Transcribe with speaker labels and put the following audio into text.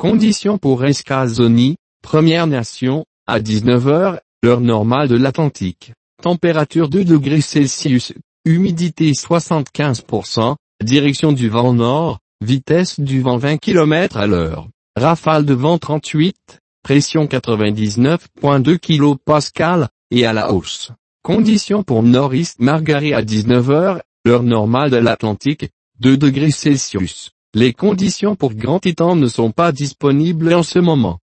Speaker 1: Conditions pour Escazoni, Première Nation, à 19 heures, heure normale de l'Atlantique. Température 2 degrés Celsius, humidité 75%, direction du vent nord, vitesse du vent 20 km à l'heure, rafale de vent 38, pression 99.2 kPa, et à la hausse. Conditions pour Northeast Margaret à 19 heures, heure normale de l'Atlantique, 2 degrés Celsius. Les conditions pour Grand Teton ne sont pas disponibles en ce moment.